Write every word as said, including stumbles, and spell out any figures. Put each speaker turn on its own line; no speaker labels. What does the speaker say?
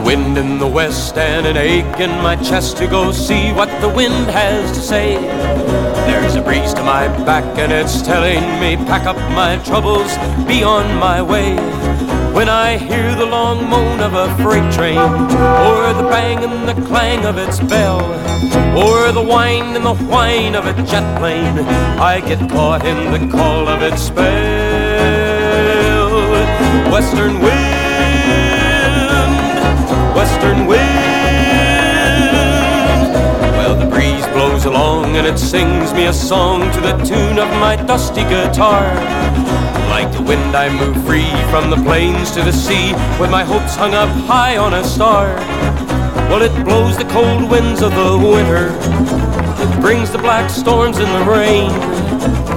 wind in the west and an ache in my chest to go see what the wind has to say. There's a breeze to my back and it's telling me pack up my troubles, be on my way. When I hear the long moan of a freight train, or the bang and the clang of its bell, or the whine and the whine of a jet plane, I get caught in the call of its spell. Western wind, western wind. Well, the breeze blows along and it sings me a song to the tune of my dusty guitar. Like the wind I move free from the plains to the sea, with my hopes hung up high on a star. Well, it blows the cold winds of the winter, it brings the black storms and the rain.